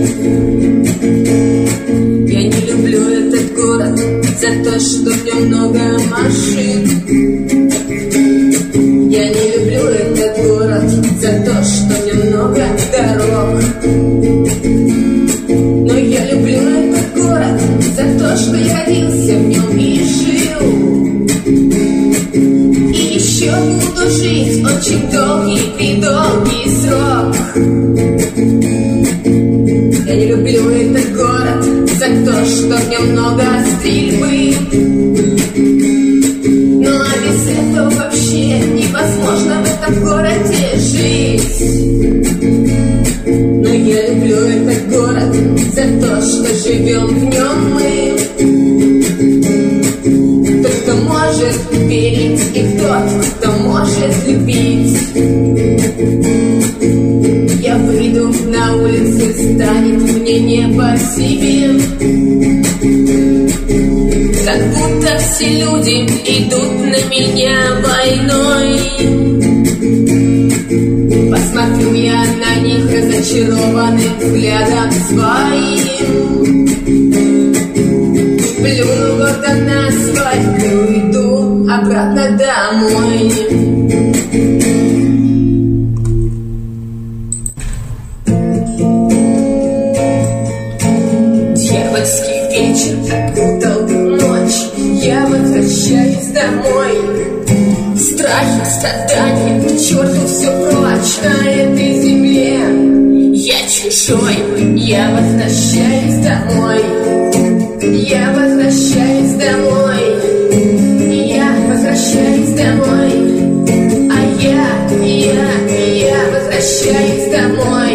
Я не люблю этот город за то, что в нем много машин. Я не люблю этот город за то, что в нем много дорог. Но я люблю этот город за то, что я родился в нем и жил. И еще буду жить очень долгий срок. Я не люблю этот город за то, что в нем много стрельбы. Ну а без этого вообще невозможно в этом городе жить. Но я люблю этот город за то, что живем в нем мы. Тот, кто может верить, и тот, кто может любить. Я выйду на улицу, станет мне не по себе. Как будто все люди идут на меня войной. Посмотрю я на них разочарованным взглядом своим. Плюну гордо на асфальт и уйду обратно домой. Дьявольский вечер, долгую ночь, я возвращаюсь домой. Страхи, страдания, к черту все прочь. На этой земле я чужой. Я возвращаюсь домой. Я возвращаюсь домой. Я возвращаюсь домой. А я возвращаюсь домой.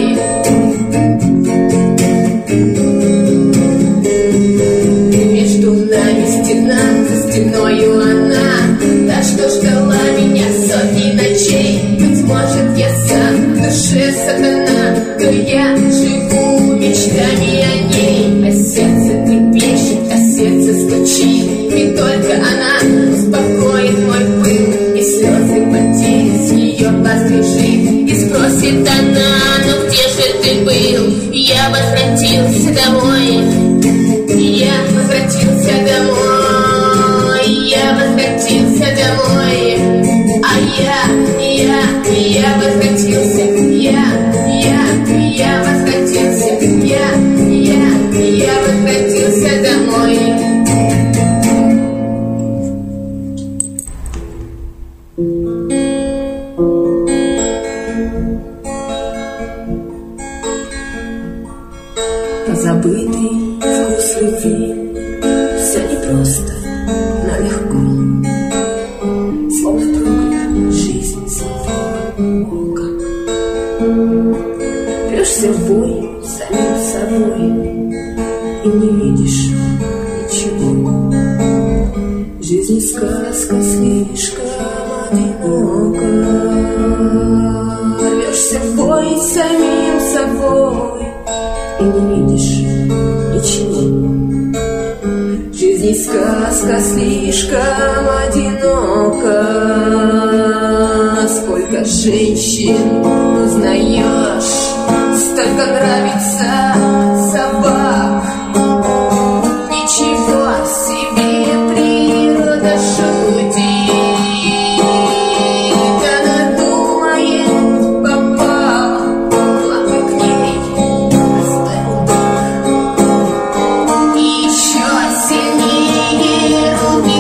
Между нами стена, за стеною она. Та, что ждала меня сотни ночей. Быть может, я сам в душе сатана, но я живу мечтами о ней. А сердце трепещет, а сердце стучит. И только она успокоит мой пыл. И слезы потери с ее глаз бежит. И спросит она: ну где же ты был? Я возвратился домой. Я возвратился домой. Я возвратился домой. А я возвратился. Я возвратился. Я возвратился домой. Позабытый вкус любви. Все непросто, но легко. Словно проклята жизнь звука. Прешься в бой с самим собой и не видишь ничего. Жизнь сказка слишком одинока. Рвешься в бой с самим собой и не видишь ничего. Жизнь сказка слишком одинока. Сколько женщин узнаешь, столько нравится собак. Ничего себе природа шутит. Она думает, попал, лапы к ней оставил дух. И еще сильнее руки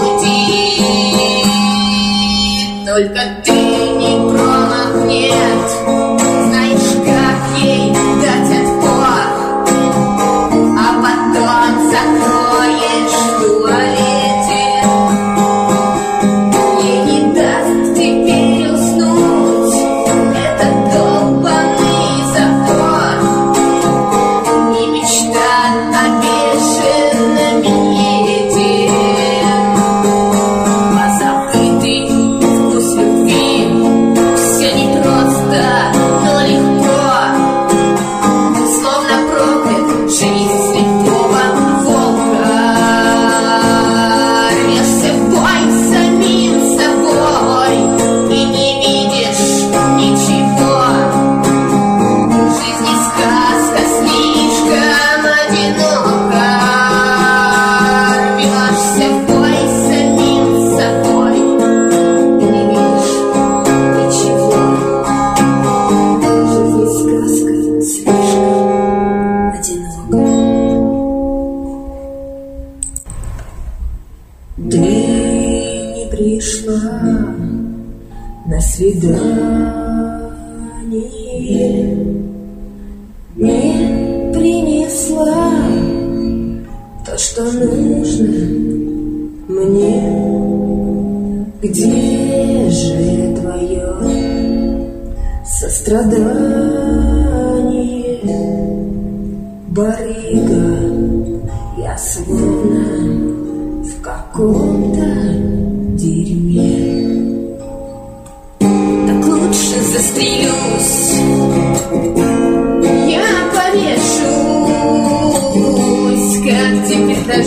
крутит. Только ты не промахнет. Знаешь, как ей дать отпор?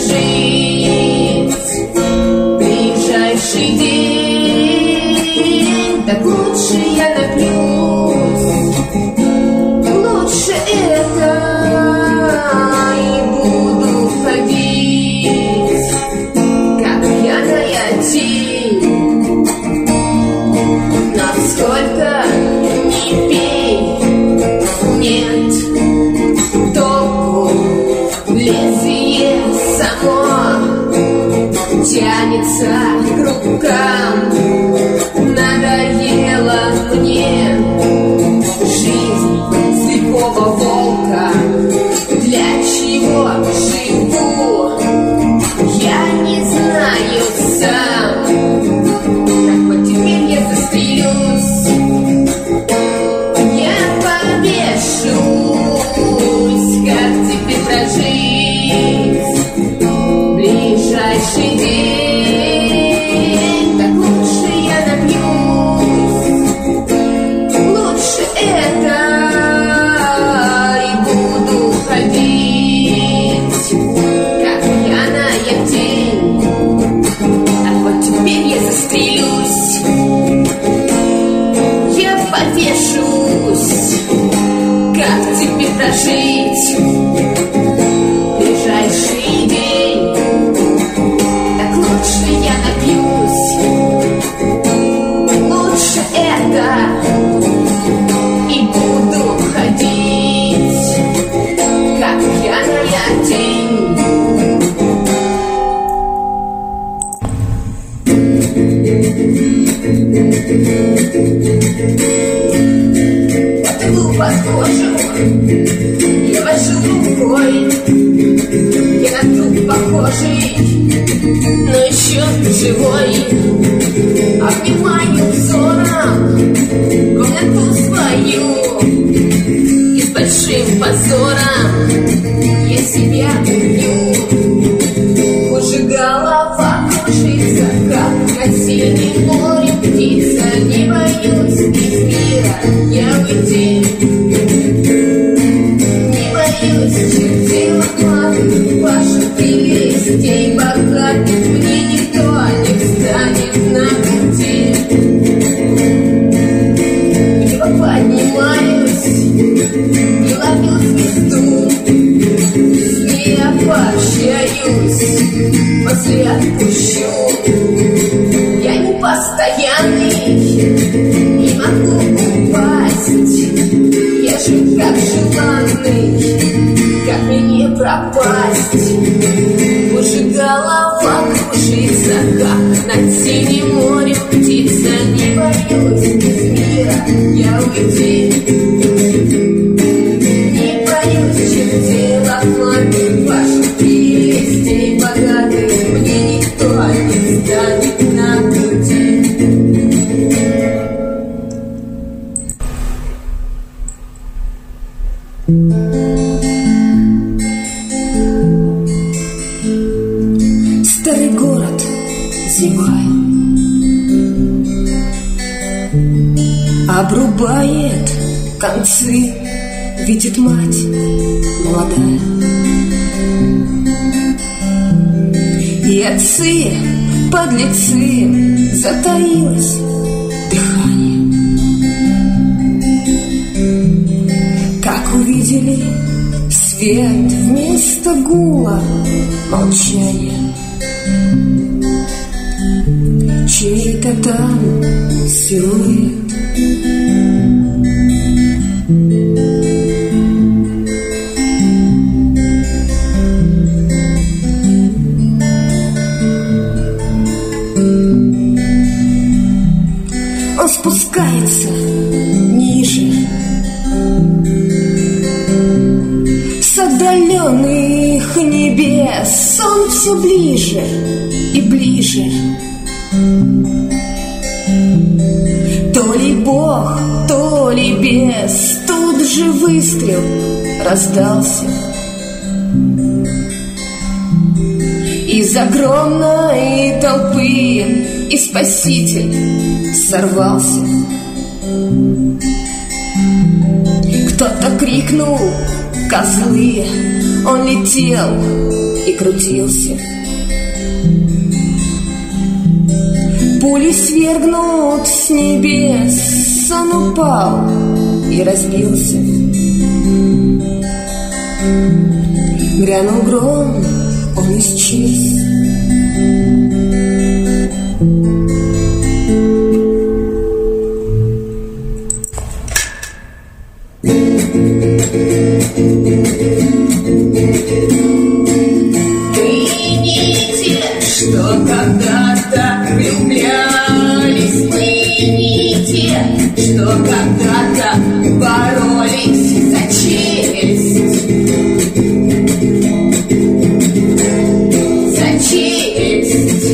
прожить ближайший день. Так лучше я напьюсь, лучше это, и буду ходить, как пьяная тень. Насколько не пей, нет толку, лезвие само тянется к рукам. Надоело мне жизнь слепого волка. Для чего живу, я не знаю сам. Так вот теперь я застрелюсь, я повешусь. Как теперь прожить ближайший день? Так лучше я напьюсь, лучше это, и буду ходить, как пьяная тень. Так вот теперь я застрелюсь, я повешусь. Как теперь прожить ближайший день? Так лучше я напьюсь, лучше это, и буду ходить, как пьяная тень. Подвигу под кожу я вожу рукой, я на труп похожий, но еще живой. Обнимаю взором комнату свою, и с большим позором я себя убью. Уже голова кружится, как на синем море птица. Не боюсь из мира я уйти, не боюсь чертей лохматых, ваших прелестей богатых. Мне никто не встанет на пути. Я поднимаюсь и ловлю звезду, с ней я пообщаюсь, после отпущу. Я не постоянный, не могу упасть, я же как желанный, как мне не пропасть? Уже голова кружится, как над синим морем птица. Не боюсь из мира я уйти, не боюсь чертей лохматых, ваших прелестей богатых. Мне никто не встанет на пути. Старый город зимой обрубает концы, видит мать молодая, и отцы, подлецы, затаилось дыхание. Как увидели свет вместо гула молчания, чей-то там силуэт. Он спускается ниже, с отдаленных небес. Он все ближе и ближе. То ли Бог, то ли бес. Тут же выстрел раздался. Из огромной толпы и Спаситель сорвался. Кто-то крикнул: «Козлы!» Он летел и крутился. Пули свергнут с небес, он упал и разбился. Грянул гром, он исчез. Помните, что когда-то влюблялись, помните, что когда-то боролись за честь, за честь.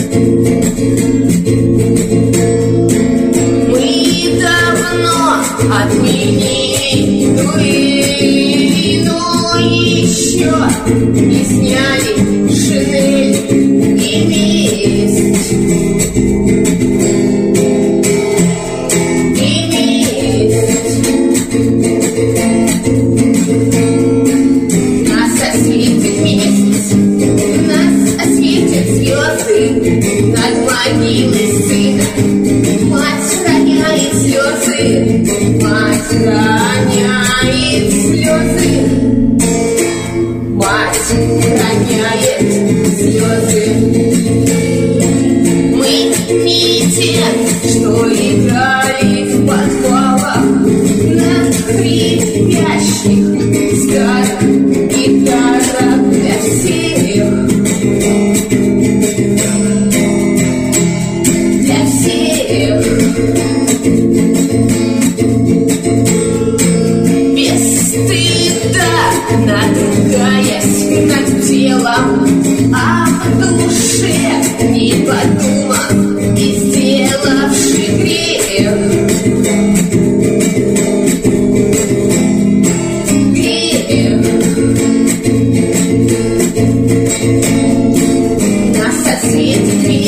Мы давно отменили дуэль, но еще не сняли шинель и месть. И месть. Нас осветит месяц, нас осветят звезды над могилой сына. Мать роняет слезы, мать роняет слезы, мать роняет слезы. Мы не те, что играли в подвалах на хрипящих старых гитарах для всех, для всех. Без стыда, надругаясь над телом, а в душе не подумав и сделавши грех. Грех. Нас осветит